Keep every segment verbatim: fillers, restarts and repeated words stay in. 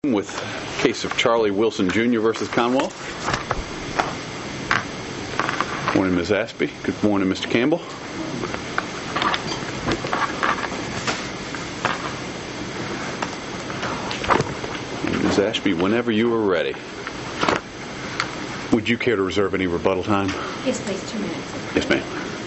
With case of Charlie Wilson Junior versus Conwell. Good morning, Miz Ashby. Good morning, Mister Campbell. Miz Ashby, whenever you are ready. Would you care to reserve any rebuttal time? Yes, please. Two minutes. Yes, ma'am.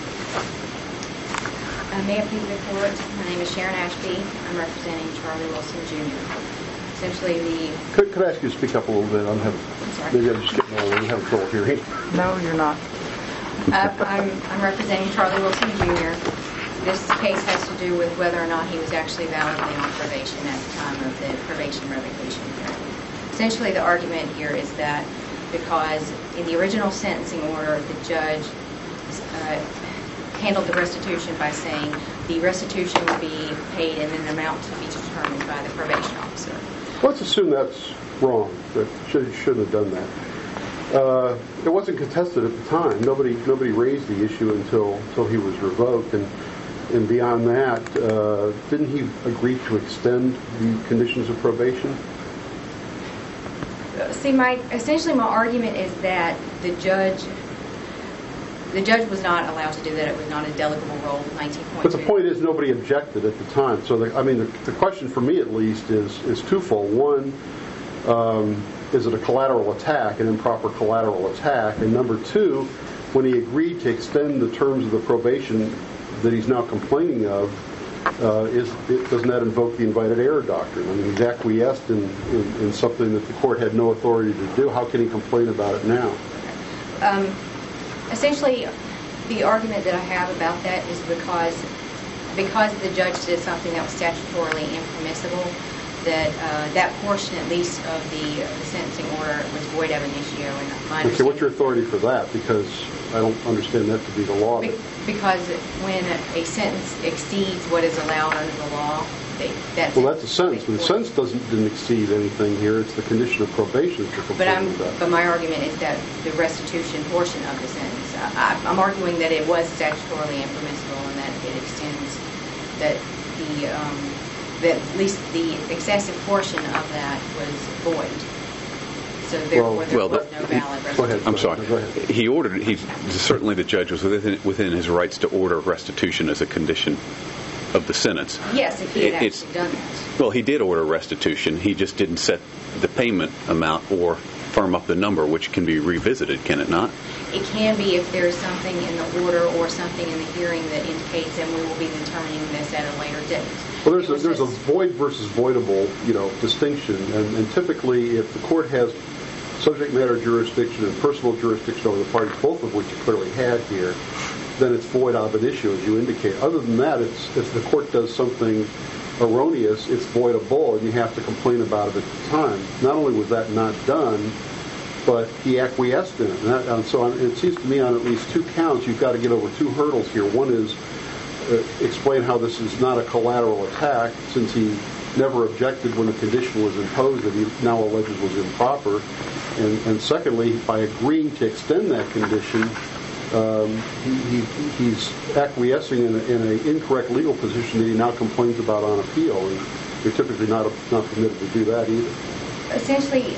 Uh, may I please report? My name is Sharon Ashby. I'm representing Charlie Wilson Junior Essentially, the... Could, could I ask you to speak up a little bit? I'm having, I'm sorry. Maybe I'm just getting old. I'm having trouble hearing. No, you're not. Uh, I'm, I'm representing Charlie Wilson Junior This case has to do with whether or not he was actually validly on probation at the time of the probation revocation hearing. Essentially, the argument here is that because in the original sentencing order, the judge uh, handled the restitution by saying the restitution would be paid in an amount to be determined by the probation officer. Let's assume that's wrong, that should, shouldn't have done that. Uh, it wasn't contested at the time. Nobody nobody raised the issue until until he was revoked. And, and beyond that, uh, didn't he agree to extend the conditions of probation? See, my essentially my argument is that the judge the judge was not allowed to do that. It was not a delegable role, nineteen point two. But the point is, nobody objected at the time. So, the, I mean, the, the question for me, at least, is is twofold. One, um, is it a collateral attack, an improper collateral attack? And number two, when he agreed to extend the terms of the probation that he's now complaining of, uh, is it, doesn't that invoke the invited error doctrine? I mean, he's acquiesced in, in, in something that the court had no authority to do. How can he complain about it now? Um, Essentially, the argument that I have about that is because because the judge did something that was statutorily impermissible, that uh, that portion, at least, of the, uh, the sentencing order was void ab initio. And my Okay, what's your authority for that? Because I don't understand that to be the law. Be- because when a sentence exceeds what is allowed under the law, they, that's well, that's a sentence, but the sentence doesn't didn't exceed anything here. It's the condition of probation that you're But I'm, complaining about. but my argument is that the restitution portion of the sentence, I, I'm arguing that it was statutorily impermissible and that it extends, that the, um, that at least the excessive portion of that was void. So therefore, Well, there well, was the- no valid restitution. Go ahead. I'm sorry. Go ahead. He ordered. He certainly the judge was within within his rights to order restitution as a condition of the sentence. Yes, if he had It- it's- actually done that. Well, he did order restitution. He just didn't set the payment amount or firm up the number, which can be revisited, can it not? It can be if there is something in the order or something in the hearing that indicates, and we will be determining this at a later date. Well, there's a, It was there's a just- void versus voidable, you know, distinction, and, and typically, if the court has subject matter jurisdiction and personal jurisdiction over the parties, both of which it clearly had here, then it's void ab initio, as you indicate. Other than that, it's if the court does something erroneous, it's voidable, and you have to complain about it at the time. Not only was that not done, but he acquiesced in it. And, that, and so on, it seems to me on at least two counts, you've got to get over two hurdles here. One is uh, explain how this is not a collateral attack, since he never objected when the condition was imposed that he now alleges was improper. And, and secondly, by agreeing to extend that condition, um, he, he, he's acquiescing in an incorrect legal position that he now complains about on appeal. And you're typically not, not permitted to do that either. Essentially,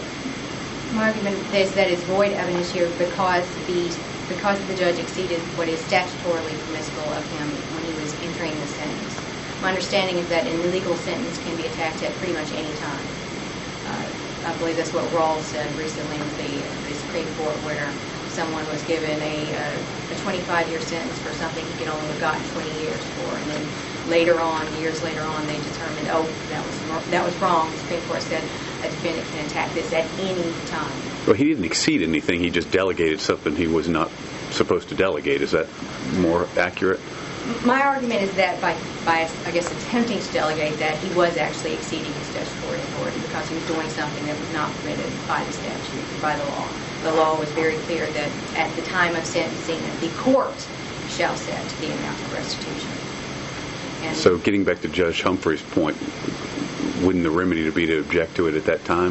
my argument is that it's void ab initio because the because the judge exceeded what is statutorily permissible of him when he was entering the sentence. My understanding is that an illegal sentence can be attacked at pretty much any time. Uh, I believe that's what Rawls said recently with the, the Supreme Court, where someone was given a, uh, a twenty-five-year sentence for something he could only have gotten twenty years for, and then later on, years later on, they determined, oh, that was that was wrong. The Supreme Court said a defendant can attack this at any time. Well, he didn't exceed anything. He just delegated something he was not supposed to delegate. Is that more accurate? My argument is that by, by, I guess, attempting to delegate that, he was actually exceeding his statutory authority because he was doing something that was not permitted by the statute, by the law. The law was very clear that at the time of sentencing, the court shall set the amount of restitution. And So getting back to Judge Humphrey's point, wouldn't the remedy to be to object to it at that time?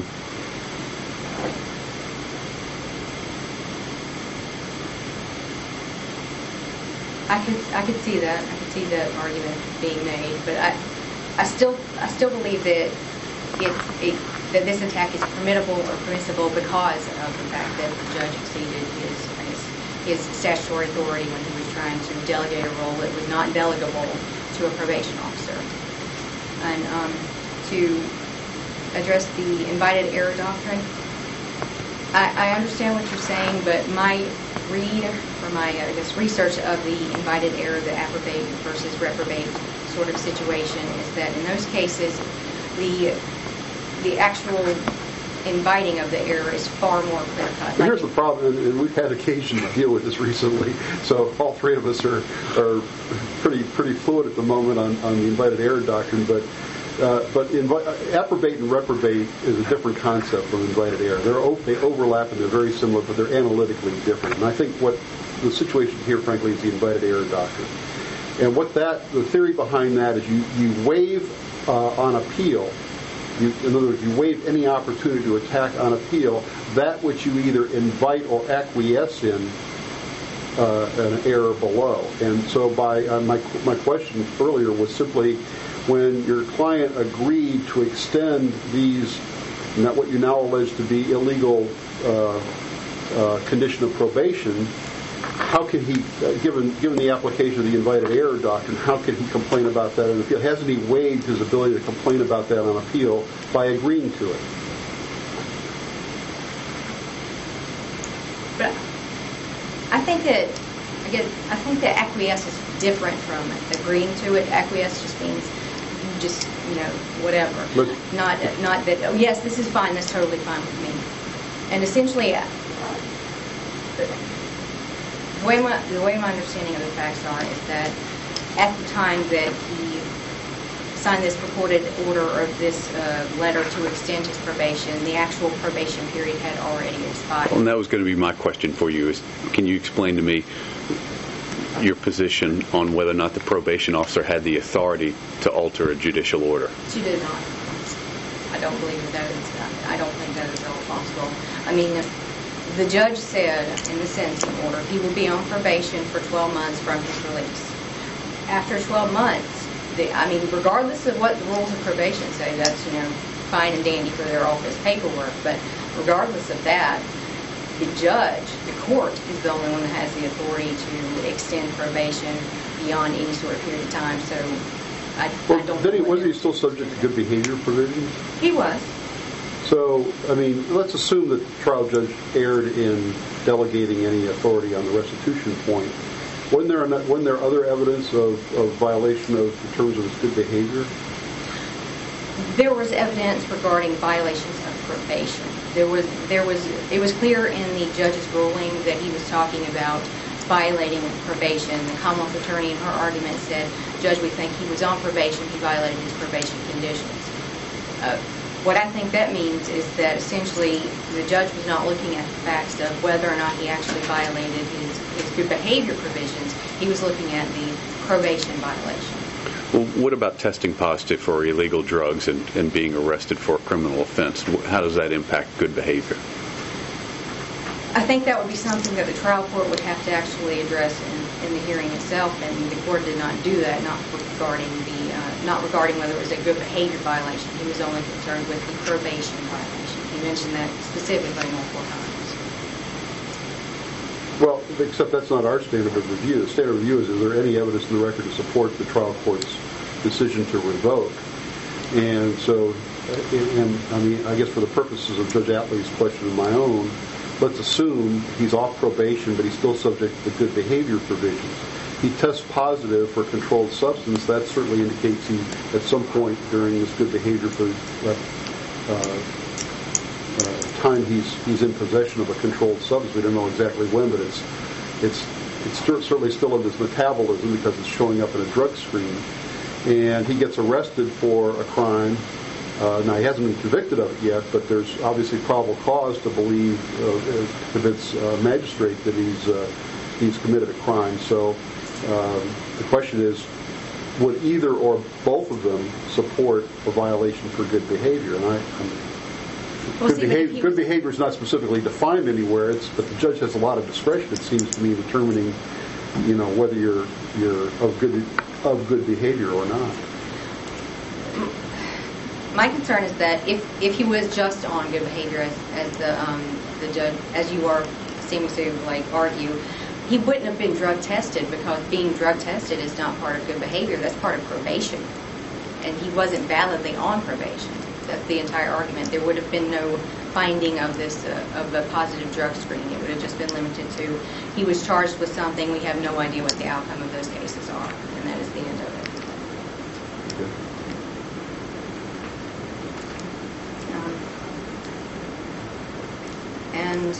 I could I could see that. I could see the argument being made, but I I still I still believe that it's it, that this attack is permissible or permissible because of the fact that the judge exceeded his, his, his statutory authority when he was trying to delegate a role that was not delegable to a probation officer. And um, to address the invited error doctrine, I, I understand what you're saying, but my read or my, I guess, research of the invited error, the approbate versus reprobate sort of situation is that in those cases, the the actual inviting of the error is far more clear-cut. Here's the problem, and we've had occasion to deal with this recently, so all three of us are, are pretty pretty fluid at the moment on, on the invited error doctrine, but uh, but invi- approbate and reprobate is a different concept from invited error. They're o- they overlap and they're very similar, but they're analytically different. And I think what the situation here, frankly, is the invited error doctrine. And what that, the theory behind that is you, you waive uh, on appeal. You, in other words, you waive any opportunity to attack on appeal that which you either invite or acquiesce in uh, an error below. And so by uh, my my question earlier was simply when your client agreed to extend these, not what you now allege to be illegal uh, uh, condition of probation, how can he, uh, given given the application of the invited error doctrine, how can he complain about that on appeal? Hasn't he waived his ability to complain about that on appeal by agreeing to it? But I think that, again, I think that acquiesce is different from agreeing to it. Acquiesce just means you just, you know, whatever. But, not not that, oh, yes, this is fine, that's totally fine with me. And essentially, uh, The way, my, the way my understanding of the facts are is that at the time that he signed this purported order or this uh, letter to extend his probation, the actual probation period had already expired. Well, and that was going to be my question for you. Is can you explain to me your position on whether or not the probation officer had the authority to alter a judicial order? She did not. I don't believe that is. I don't think that is at all possible. I mean, the judge said in the sentencing order he will be on probation for twelve months from his release. After twelve months, the, I mean, regardless of what the rules of probation say, that's, you know, fine and dandy for their office paperwork, but regardless of that, the judge, the court, is the only one that has the authority to extend probation beyond any sort of period of time. So I, well, I don't then he, believe wasn't he still subject to good behavior provisions? He was. So, I mean, let's assume that the trial judge erred in delegating any authority on the restitution point. Wasn't there, wasn't there other evidence of, of violation of the terms of his good behavior? There was evidence regarding violations of probation. There was, there was, it was clear in the judge's ruling that he was talking about violating probation. The Commonwealth attorney in her argument said, Judge, we think he was on probation, he violated his probation conditions. Uh, What I think that means is that essentially the judge was not looking at the facts of whether or not he actually violated his, his good behavior provisions. He was looking at the probation violation. Well, what about testing positive for illegal drugs and, and being arrested for a criminal offense? How does that impact good behavior? I think that would be something that the trial court would have to actually address in, in the hearing itself, and the court did not do that, not regarding the, uh, not regarding whether it was a good behavior violation. He was only concerned with the probation violation. He mentioned that specifically multiple times. Well, except that's not our standard of review. The standard of review is, is there any evidence in the record to support the trial court's decision to revoke? And so, and I mean, I guess for the purposes of Judge Atlee's question and my own, let's assume he's off probation, but he's still subject to the good behavior provisions. He tests positive for a controlled substance. That certainly indicates he, at some point during this good behavior for, uh, uh, time, he's he's in possession of a controlled substance. We don't know exactly when, but it's it's it's certainly still in his metabolism because it's showing up in a drug screen. And he gets arrested for a crime. Uh, now, he hasn't been convicted of it yet, but there's obviously probable cause to believe, uh, convince uh, magistrate that he's uh, he's committed a crime. So um, the question is, would either or both of them support a violation for good behavior? And I, I'm, Well, good, see, behavior, good behavior is not specifically defined anywhere. It's, but the judge has a lot of discretion, it seems to me, in determining, you know, whether you're you're of good of good behavior or not. My concern is that if, if he was just on good behavior, as, as the um, the judge, as you are seeming to like argue, he wouldn't have been drug tested, because being drug tested is not part of good behavior. That's part of probation, and he wasn't validly on probation. That's the entire argument. There would have been no finding of this uh, of a positive drug screening. It would have just been limited to he was charged with something. We have no idea what the outcome of those cases are, and that is the end of it. Um, and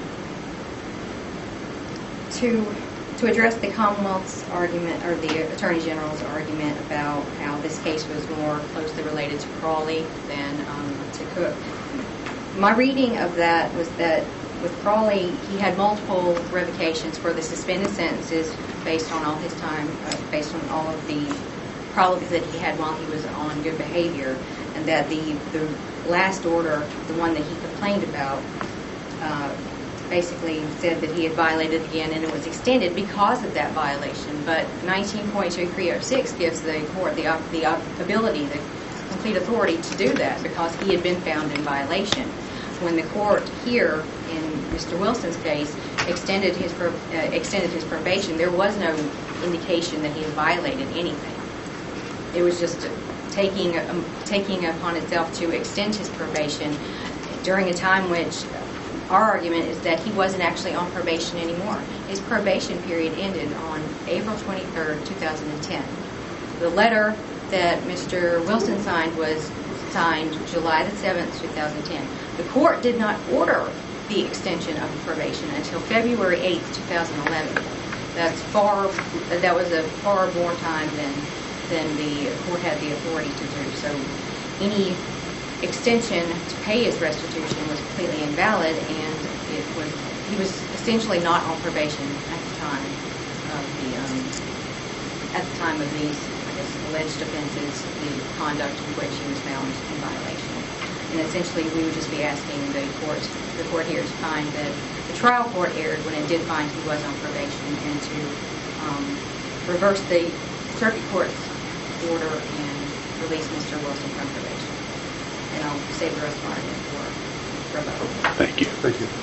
to to address the Commonwealth's argument, or the Attorney General's argument about how this case was more closely related to Crawley than um, to Cook. My reading of that was that with Crawley, he had multiple revocations for the suspended sentences based on all his time, uh, based on all of the problems that he had while he was on good behavior, and that the, the last order, the one that he complained about, uh, basically said that he had violated again, and it was extended because of that violation. But nineteen point two three oh six gives the court the, the ability, the complete authority to do that, because he had been found in violation. When the court here, in Mister Wilson's case, extended his uh, extended his probation, there was no indication that he had violated anything. It was just taking um, taking upon itself to extend his probation during a time which our argument is that he wasn't actually on probation anymore. His probation period ended on April twenty-third, two thousand ten. The letter that Mister Wilson signed was signed July the seventh, two thousand ten. The court did not order the extension of the probation until February eighth, two thousand eleven. That's far, that was a far more time than, than the court had the authority to do. So any extension to pay his restitution was completely invalid, and it was he was essentially not on probation at the time of the um, at the time of these, I guess, alleged offenses, the conduct in which he was found in violation. And essentially, we would just be asking the court, the court here to find that the trial court erred when it did find he was on probation, and to um, reverse the circuit court's order and release Mister Wilson from probation. And I'll save the rest of my argument for, for a vote. Thank you. Thank you.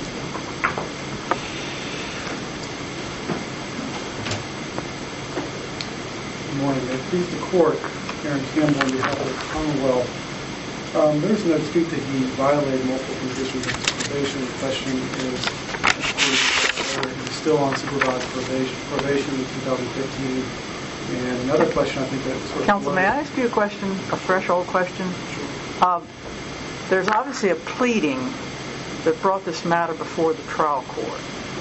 Good morning. May it please the court, Aaron Campbell on behalf of the Commonwealth. Um, there's no dispute that he violated multiple conditions of probation. The question is whether he's still on supervised probation, probation in two thousand fifteen. And another question, I think that sort of... Counsel, may I ask you a question, a threshold question? Sure. Um, there's obviously a pleading that brought this matter before the trial court.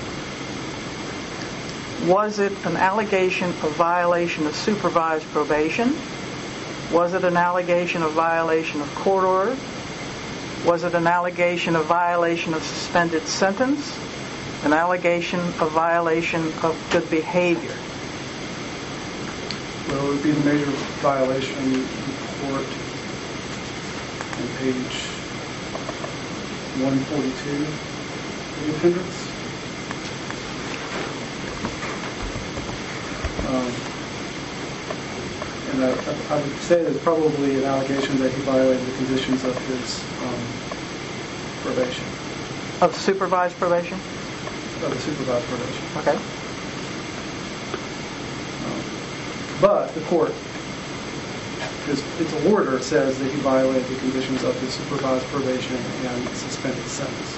Was it an allegation of violation of supervised probation? Was it an allegation of violation of court order? Was it an allegation of violation of suspended sentence? An allegation of violation of good behavior? Well, it would be the major violation report on page one forty-two of the appendix. Um, and I, I would say there's probably an allegation that he violated the conditions of his um, probation. Of supervised probation? Of the supervised probation. Okay. Um, but the court, because its order says that he violated the conditions of his supervised probation and suspended sentence.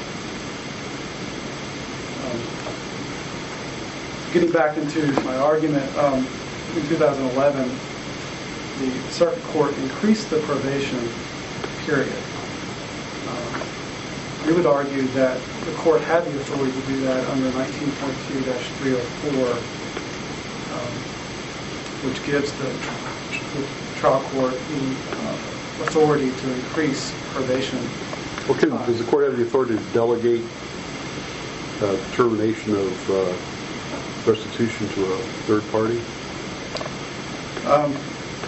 Um, getting back into my argument, um, in two thousand eleven, the circuit court increased the probation period. Um, we would argue that the court had the authority to do that under nineteen point two dash three oh four, um, which gives the, the trial court the uh, authority to increase probation. Well, can, does the court have the authority to delegate uh, termination of uh, restitution to a third party? Um,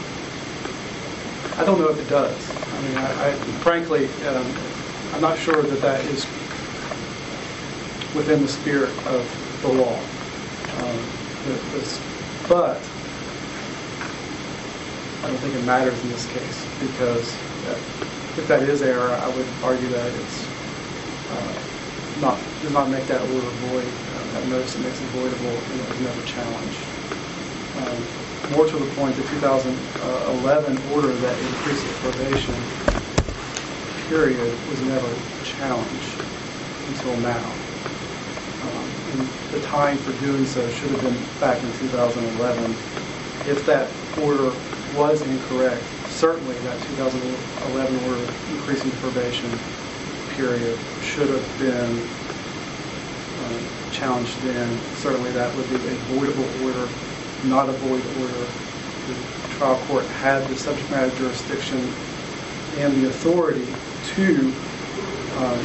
I don't know if it does. I mean, I, I frankly, um, I'm not sure that that is within the spirit of the law. Um, the, the, but I don't think it matters in this case because that if that is error, I would argue that it's uh, not does not make that order void. Uh, that notice that makes it voidable, and it was never challenged. Um, more to the point, the two thousand eleven order that increases probation period was never challenged until now. Um, and the time for doing so should have been back in two thousand eleven. If that order was incorrect, certainly that two thousand eleven order increasing the probation period should have been uh, challenged then. Certainly that would be a voidable order, not a void order. The trial court had the subject matter jurisdiction and the authority to um,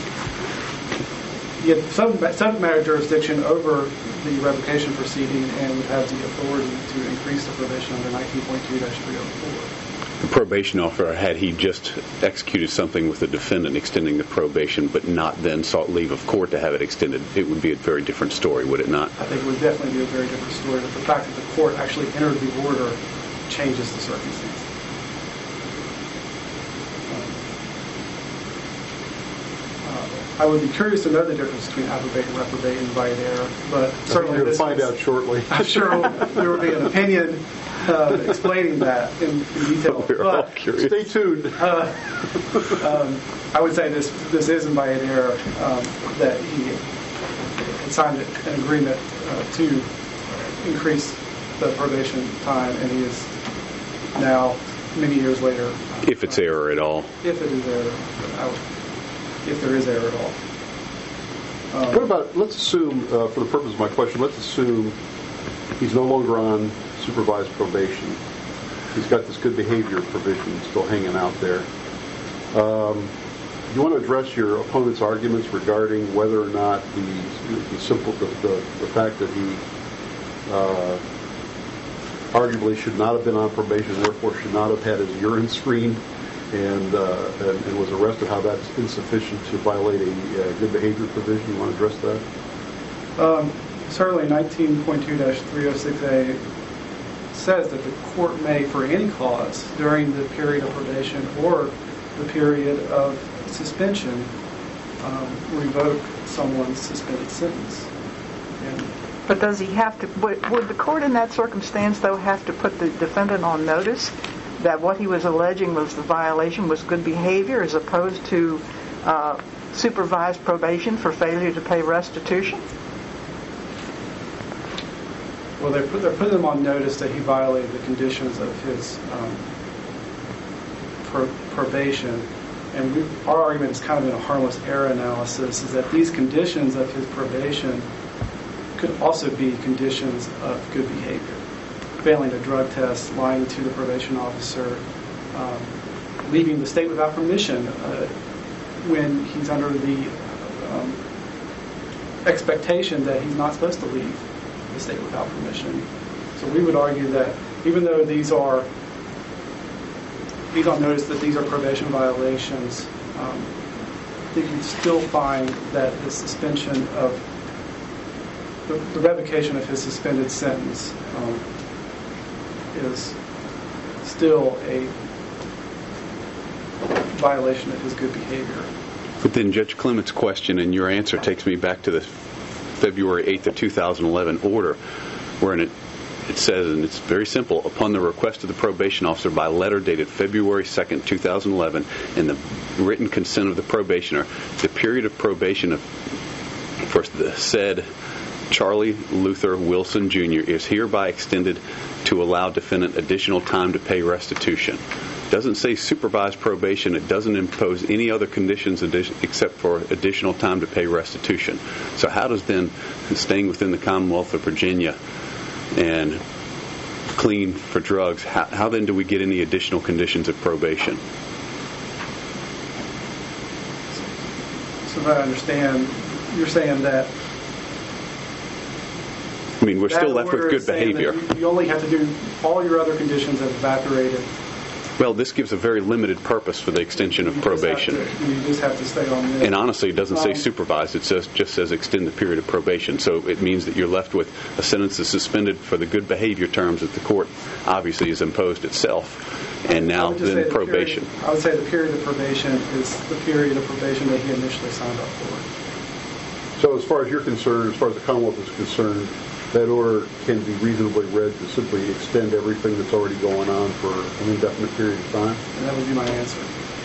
get subject matter jurisdiction over the revocation proceeding and would have the authority to increase the probation under nineteen point two dash three oh four. The probation officer, had he just executed something with the defendant extending the probation but not then sought leave of court to have it extended, it would be a very different story, would it not? I think it would definitely be a very different story, but the fact that the court actually entered the order changes the circumstance. I would be curious to know the difference between approbate and reprobate and invited error, but certainly we'll this find is, out shortly. I'm sure there will be an opinion uh, explaining that in, in detail. We're all but, curious. Stay tuned. Uh, um, I would say this this is invited error, um, that he had signed an agreement uh, to increase the probation time, and he is now, many years later. Uh, If it's error at all. If it is error, I would, if there is error at all. Um, What about, let's assume, uh, for the purpose of my question, let's assume he's no longer on supervised probation. He's got this good behavior provision still hanging out there. Um, do you want to address your opponent's arguments regarding whether or not the, the simple the, the, the fact that he uh, arguably should not have been on probation, therefore should not have had his urine screened and, uh, and, and was arrested, how that's insufficient to violate a uh, good behavior provision? You want to address that? Um, certainly nineteen point two dash three oh six A says that the court may, for any clause during the period of probation or the period of suspension, um, revoke someone's suspended sentence. And But does he have to, would, would the court in that circumstance, though, have to put the defendant on notice that what he was alleging was the violation was good behavior as opposed to uh, supervised probation for failure to pay restitution? Well, they're, put, they're putting him on notice that he violated the conditions of his um, pro- probation. And we, our argument is kind of in a harmless error analysis, is that these conditions of his probation could also be conditions of good behavior. Failing a drug test, lying to the probation officer, um, leaving the state without permission uh, when he's under the um, expectation that he's not supposed to leave the state without permission. So we would argue that even though these are, he's on notice that these are probation violations, um, you can still find that the suspension of the, the revocation of his suspended sentence um, is still a violation of his good behavior. But then Judge Clement's question and your answer takes me back to the February eighth of two thousand eleven order, wherein it, it says, and it's very simple, upon the request of the probation officer by letter dated February second, two thousand eleven, and the written consent of the probationer, the period of probation of for the said Charlie Luther Wilson Junior is hereby extended to allow defendant additional time to pay restitution. It doesn't say supervised probation. It doesn't impose any other conditions except for additional time to pay restitution. So how does then, staying within the Commonwealth of Virginia and clean for drugs, how, how then do we get any additional conditions of probation? So if I understand, you're saying that I mean, we're that still left order with good is saying that behavior. You, you only have to do all your other conditions have evaporated Well, this gives a very limited purpose for the extension of You just have probation. to- You just have to stay on this. And honestly, it doesn't say Um, supervised. It says, just says extend the period of probation. So it means that you're left with a sentence that's suspended for the good behavior terms that the court obviously has imposed itself, and I now would just say then the probation. period- I would say the period of probation is the period of probation that he initially signed up for. So as far as you're concerned, as far as the Commonwealth is concerned, that order can be reasonably read to simply extend everything that's already going on for an indefinite period of time? And that would be my answer.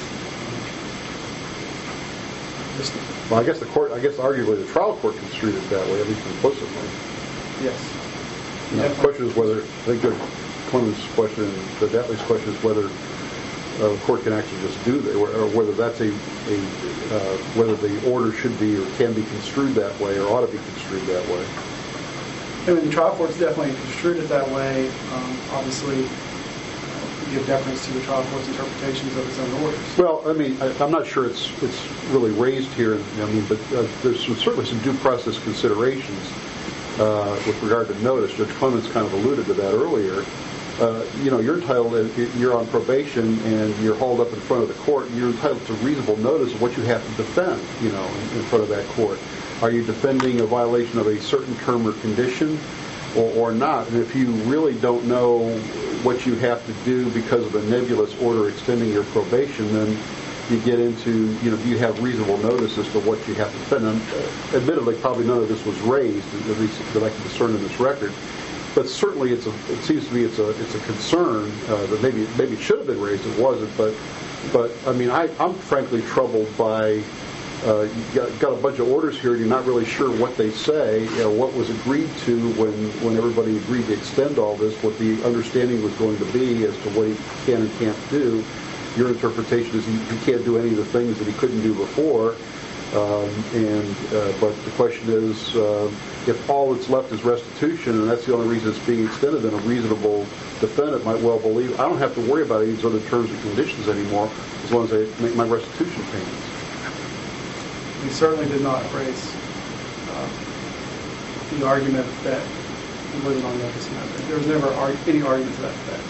Just, Well, I guess the court, I guess arguably the trial court construed it that way, at least implicitly. yes. Now, the question is whether, I think Judge Clement's question, Judge Atlee's question is whether uh, the court can actually just do that, or, or whether that's a, a uh, whether the order should be or can be construed that way, or ought to be construed that way. I mean, the trial court's definitely construed it that way. Um, obviously, uh, we give deference to the trial court's interpretations of its own orders. Well, I mean, I, I'm not sure it's it's really raised here. I mean, but uh, there's some, certainly some due process considerations uh, with regard to notice. Judge Clements kind of alluded to that earlier. Uh, you know, you're entitled, you're on probation and you're hauled up in front of the court. You're entitled to reasonable notice of what you have to defend, you know, in, in front of that court. Are you defending a violation of a certain term or condition or, or not? And if you really don't know what you have to do because of a nebulous order extending your probation, then you get into, you know, do you have reasonable notice as to what you have to defend? And uh, admittedly, probably none of this was raised, at least that I can discern in this record. But certainly, it's a, it seems to me it's a it's a concern uh, that maybe maybe it should have been raised. It wasn't, but but I mean, I, I'm frankly troubled by. Uh, you've got, got a bunch of orders here, and you're not really sure what they say, you know, what was agreed to when, when everybody agreed to extend all this, what the understanding was going to be as to what he can and can't do. Your interpretation is he, he can't do any of the things that he couldn't do before. Um, and uh, but the question is, uh, if all that's left is restitution, and that's the only reason it's being extended, then a reasonable defendant might well believe, I don't have to worry about any of these other terms and conditions anymore as long as I make my restitution payments. We certainly did not raise uh, the argument that he wasn't on notice. There was never ar- any argument to that effect.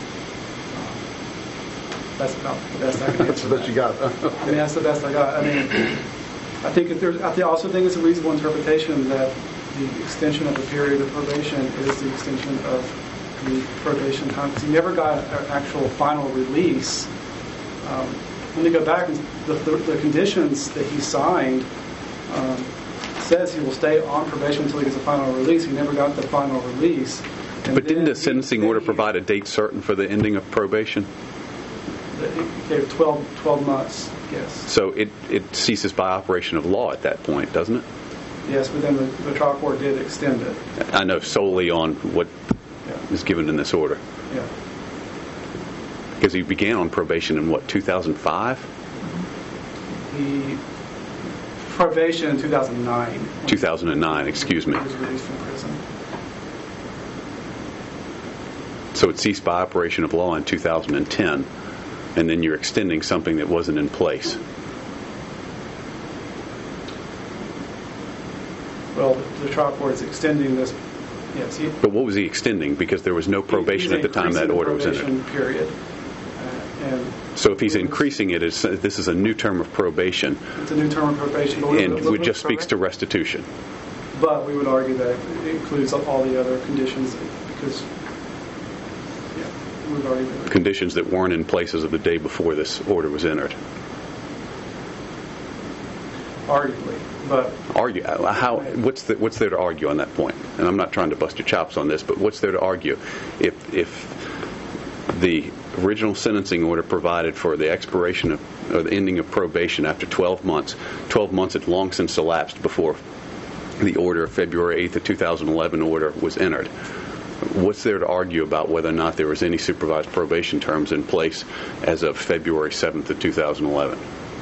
Um, that's about the best I can That's answer. the best you got. I mean, that's the best I got. I mean, I think if there's, I think- also think it's a reasonable interpretation that the extension of the period of probation is the extension of the probation time. Because he never got an actual final release. Um, when you go back, the, the, the conditions that he signed um, says he will stay on probation until he gets a final release. He never got the final release. And But didn't then the sentencing he, order he, provide a date certain for the ending of probation? It gave twelve, twelve months, yes. So it, it ceases by operation of law at that point, doesn't it? Yes, but then the, the trial court did extend it. I know solely on what Yeah. is given in this order. Yeah. Because he began on probation in, what, two thousand five? The probation in two thousand nine. two thousand nine, excuse me. He was released from prison. So it ceased by operation of law in two thousand ten, and then you're extending something that wasn't in place. Well, the trial court is extending this. Yes, he, But what was he extending? Because there was no probation at the time that order was entered. Increasing the probation period. Uh, and So if he's increasing it, it's, this is a new term of probation, it's a new term of probation. but we- and it just speaks to restitution. But we would argue that it includes all the other conditions because, yeah, we would argue that. Conditions that weren't in place as of the day before this order was entered. Arguably, but Argue uh, how? What's the, what's there to argue on that point? And I'm not trying to bust your chops on this, but what's there to argue if if the original sentencing order provided for the expiration of or the ending of probation after twelve months, twelve months had long since elapsed before the order of February eighth of two thousand eleven order was entered. What's there to argue about whether or not there was any supervised probation terms in place as of February seventh of two thousand eleven?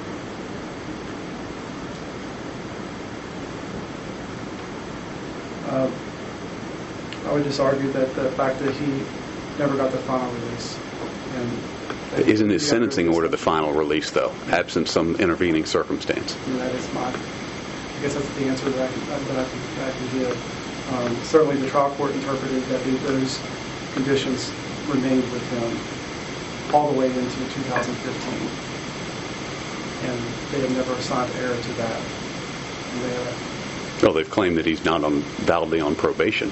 uh, I would just argue that the fact that he never got the final release. And that he- Isn't his he got sentencing released. order the final release, though, absent some intervening circumstance? And that is my, I guess that's the answer that I can, that I can, that I can give. Um, certainly the trial court interpreted that the, those conditions remained with him. all the way into two thousand fifteen. And they have never assigned error to that. And they have, Well, they've claimed that he's not on, validly on probation.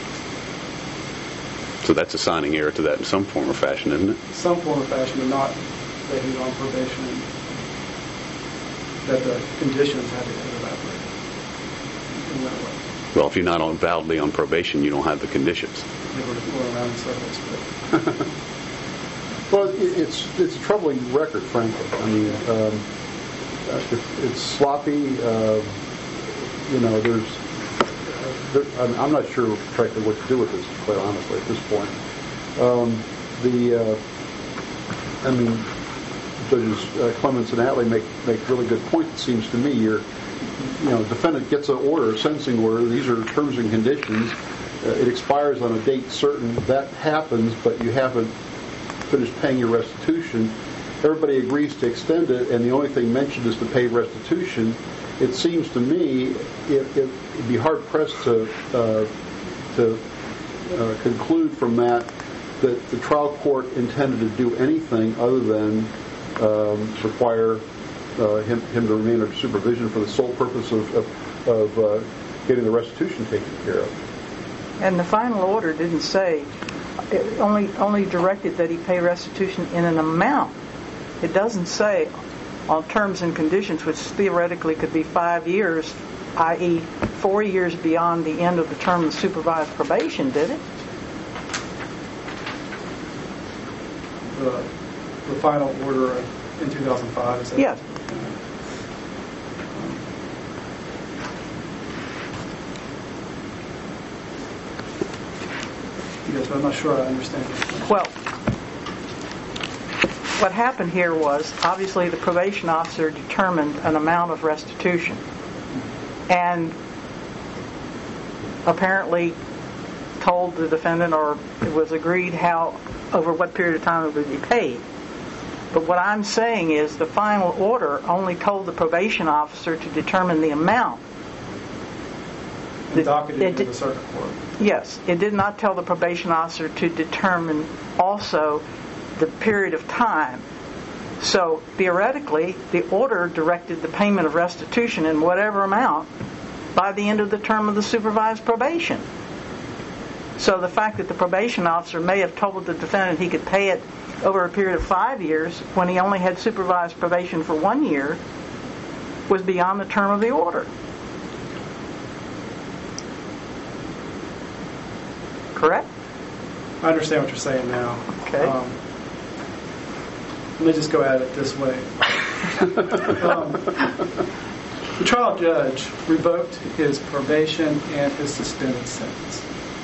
So that's assigning error to that in some form or fashion, isn't it? some form of fashion, but not that he's on probation, and that the conditions had to evaporate in that way. Well, if you're not on, validly on probation, you don't have the conditions. They were going around in circles. But Well, it- it's it's a troubling record, frankly. I mean, um, it- it's sloppy. Uh, you know, there's. There, I'm I'm not sure, frankly, what to do with this, quite honestly, at this point. Um, the, uh, I mean, Judges uh, Clements and Attlee make make really good points. It seems to me, you're, you know, defendant gets an order, a sentencing order. These are terms and conditions. Uh, it expires on a date certain. That happens, but you haven't finished paying your restitution. Everybody agrees to extend it, and the only thing mentioned is to pay restitution. It seems to me it, it, it'd be hard pressed to uh, to uh, conclude from that that the trial court intended to do anything other than um, require uh, him, him to remain under supervision for the sole purpose of, of, of uh, getting the restitution taken care of. And the final order didn't say, it only only directed that he pay restitution in an amount. It doesn't say on terms and conditions, which theoretically could be five years, that is four years beyond the end of the term of supervised probation, did it? the, the final order in two thousand five, is that? Yes. Yes, but I'm not sure I understand. Well, what happened here was, obviously, the probation officer determined an amount of restitution. And apparently told the defendant, or it was agreed how, over what period of time it would be paid. But what I'm saying is the final order only told the probation officer to determine the amount. And docketed It to did- the circuit court. Yes, it did not tell the probation officer to determine also the period of time. So theoretically, the order directed the payment of restitution in whatever amount by the end of the term of the supervised probation. So the fact that the probation officer may have told the defendant he could pay it over a period of five years when he only had supervised probation for one year was beyond the term of the order. Correct? I understand what you're saying now. Okay. Um, let me just go at it this way. um, the trial judge revoked his probation and his suspended sentence.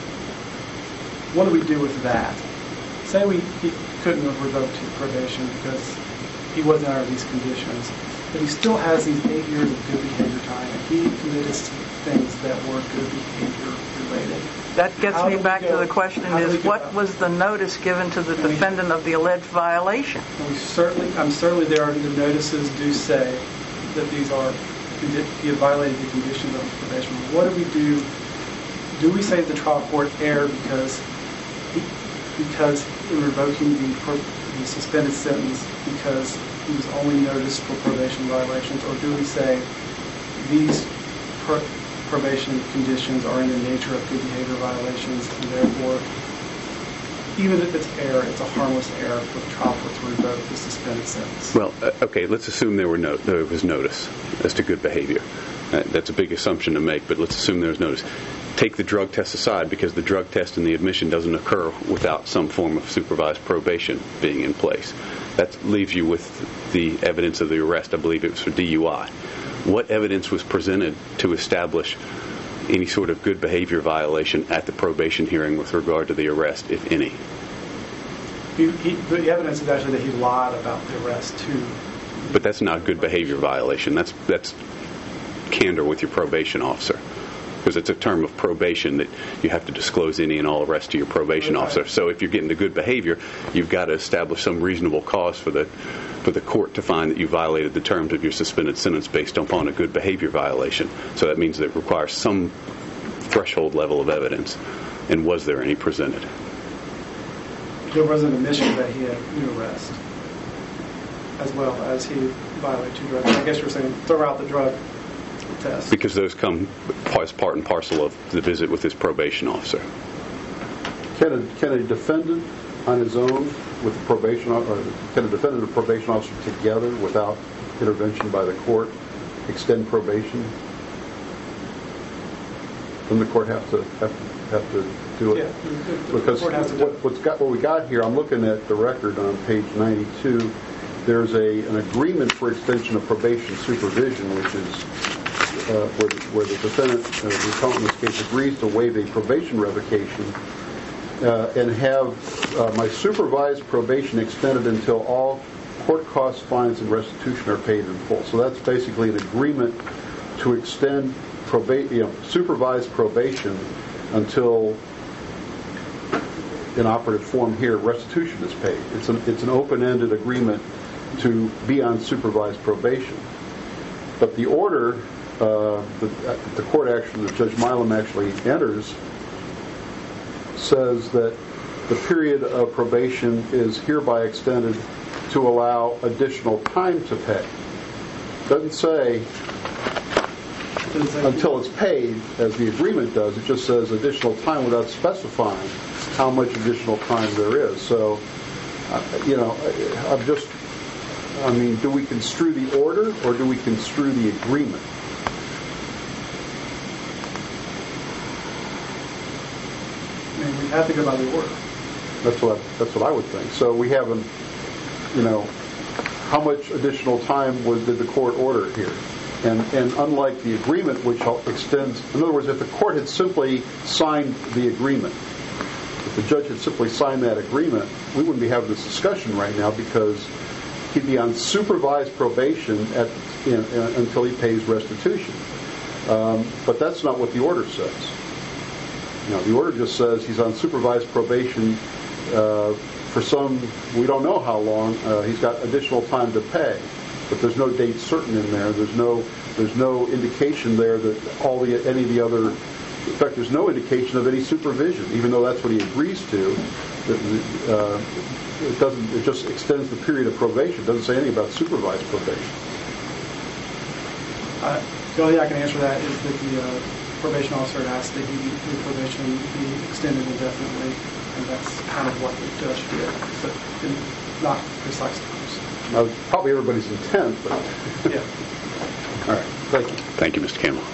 What do we do with that? Say we he couldn't have revoked his probation because he wasn't under these conditions, but he still has these eight years of good behavior time, and he committed things that were good behavior related. That gets How me do we back go- to the question how do we is, go what about- was the notice given to the And we- defendant of the alleged violation? And we certainly, I'm certainly there are the notices do say that these are, he had violated the conditions of probation. What do we do? Do we say that the trial court erred because he, because in revoking the, pro, the suspended sentence because he was only noticed for probation violations, or do we say these pro, probation conditions are in the nature of good behavior violations, and therefore, even if it's error, it's a harmless error for the trial court to revoke the suspended sentence? Well, uh, okay, let's assume there were no, there was notice as to good behavior. Uh, that's a big assumption to make, but let's assume there was notice. Take the drug test aside, because the drug test and the admission doesn't occur without some form of supervised probation being in place. That leaves you with the evidence of the arrest. I believe it was for D U I. What evidence was presented to establish any sort of good behavior violation at the probation hearing with regard to the arrest, if any? He, he, the evidence is actually that he lied about the arrest, too. But that's not a good behavior violation. That's that's candor with your probation officer, because it's a term of probation that you have to disclose any and all arrests to your probation Right. officer. So if you're getting to good behavior, you've got to establish some reasonable cause for the for the court to find that you violated the terms of your suspended sentence based upon a good behavior violation. So that means that it requires some threshold level of evidence. And was there any presented? there was an admission that he had new arrest, as well as he violated two drugs. I guess you're saying throw out the drug test. Because those come as part and parcel of the visit with his probation officer. Can a, can a defendant on his own with a probation, or can a defendant and a probation officer together without intervention by the court extend probation? Doesn't the court have to have to, have to do it? Yeah, the, the because court has to do what, it. what's got what we got here, I'm looking at the record on page ninety-two. There's a an agreement for extension of probation supervision, which is uh, where, where the defendant, uh, the appellant in this case, agrees to waive a probation revocation uh, and have uh, my supervised probation extended until all court costs, fines, and restitution are paid in full. So that's basically an agreement to extend proba- you know, supervised probation until, in operative form here, restitution is paid. It's an, it's an open-ended agreement to be on supervised probation. But the order, uh, the, the court actually, that Judge Milam actually enters, says that the period of probation is hereby extended to allow additional time to pay. Doesn't say until it's paid, as the agreement does. It just says additional time without specifying how much additional time there is. So, uh, you know, I'm just, I mean, do we construe the order or do we construe the agreement? I mean, we have to go by the order. That's what I, that's what I would think. So we haven't, you know, how much additional time was, did the court order here? And and unlike the agreement, which extends, in other words, if the court had simply signed the agreement, if the judge had simply signed that agreement, we wouldn't be having this discussion right now because he'd be on supervised probation at, you know, until he pays restitution. Um, but that's not what the order says. You know, the order just says he's on supervised probation uh, for some, we don't know how long. Uh, he's got additional time to pay, but there's no date certain in there. There's no there's no indication there that all the any of the other. In fact, there's no indication of any supervision, even though that's what he agrees to. Uh, it doesn't. It just extends the period of probation. It doesn't say anything about supervised probation. Uh, the only way I can answer that is that the uh, probation officer asked that he, the probation be extended indefinitely, and that's kind of what the judge did, but not precisely. Now, probably everybody's intent, but Yeah. all right. Thank you. Thank you, Mister Campbell.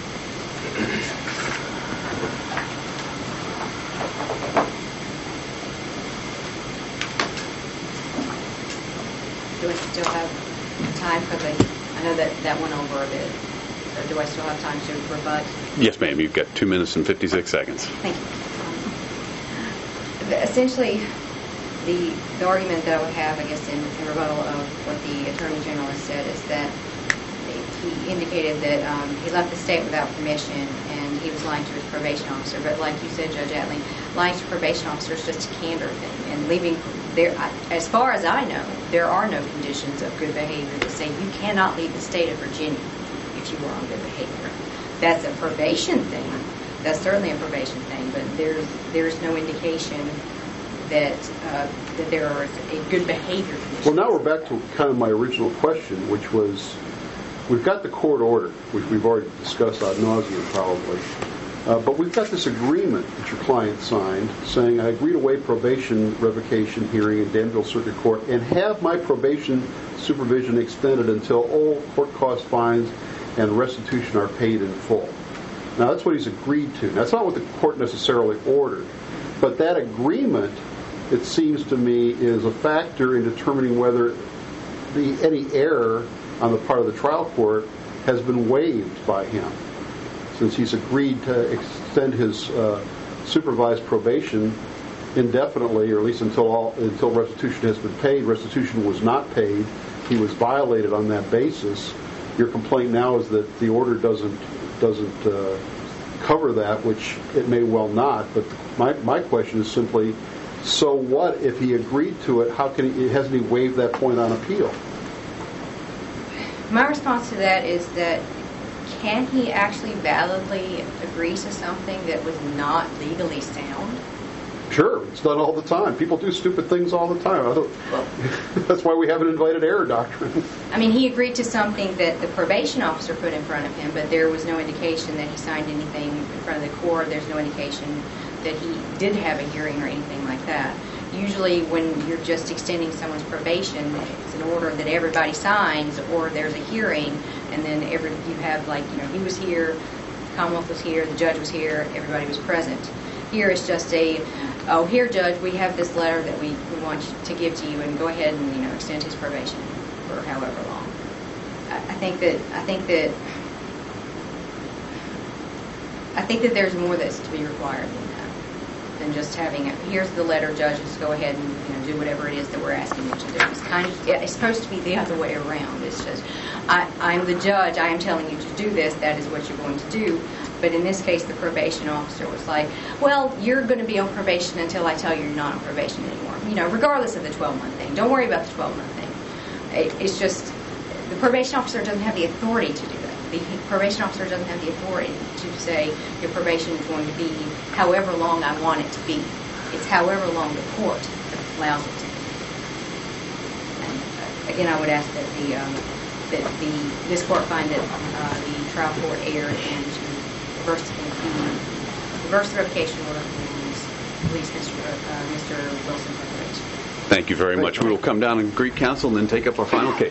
Do I still have time for the, I know that that went over a bit, or do I still have time to rebut? Yes, ma'am. You've got two minutes and fifty-six seconds. Thank you. Um, essentially, the, the argument that I would have, I guess, in, in rebuttal of what the Attorney General has said is that he indicated that um, he left the state without permission and he was lying to his probation officer. But like you said, Judge Atlee, lying to probation officer is just a candor thing. And leaving there, as far as I know, there are no conditions of good behavior that say you cannot leave the state of Virginia if you were on good behavior. That's a probation thing. That's certainly a probation thing. But there's there's no indication that uh, that there are a good behavior condition. Well, now we're back to kind of my original question, which was, we've got the court order, which we've already discussed ad nauseum probably, uh, but we've got this agreement that your client signed saying, I agree to waive probation revocation hearing in Danville Circuit Court and have my probation supervision extended until all court cost fines and restitution are paid in full. Now, that's what he's agreed to. That's not what the court necessarily ordered, but that agreement, it seems to me, is a factor in determining whether the any error on the part of the trial court has been waived by him, since he's agreed to extend his uh, supervised probation indefinitely, or at least until all, until restitution has been paid. Restitution was not paid. He was violated on that basis. Your complaint now is that the order doesn't doesn't uh, cover that, which it may well not. But my my question is simply, so what if he agreed to it? How can he, hasn't he waived that point on appeal? My response to that is that can he actually validly agree to something that was not legally sound? Sure, it's done all the time. People do stupid things all the time. I don't, that's why we have an invited error doctrine. I mean, he agreed to something that the probation officer put in front of him, but there was no indication that he signed anything in front of the court. There's no indication that he did have a hearing or anything like that. Usually when you're just extending someone's probation, it's an order that everybody signs, or there's a hearing, and then every you have, like, you know, he was here, the Commonwealth was here, the judge was here, everybody was present. Here it's just a, oh, here, Judge, we have this letter that we, we want to give to you, and go ahead and, you know, extend his probation for however long. I, I think that I think that I think that there's more that's to be required than that, than just having a, here's the letter, Judge, just go ahead and, you know, do whatever it is that we're asking you to do. It's kind of it's supposed to be the other way around. It's just I, I'm the judge. I am telling you to do this. That is what you're going to do. But in this case, the probation officer was like, well, you're going to be on probation until I tell you you're not on probation anymore. You know, regardless of the twelve-month thing. Don't worry about the twelve-month thing. It, it's just, the probation officer doesn't have the authority to do that. The probation officer doesn't have the authority to say your probation is going to be however long I want it to be. It's however long the court allows it to be. And uh, again, I would ask that the um, that the this court find that uh, the trial court erred and to reverse the, reverse the revocation order and release Mister Uh, Mister Wilson's revocation. Thank you very much. We will come down and greet counsel and then take up our final case.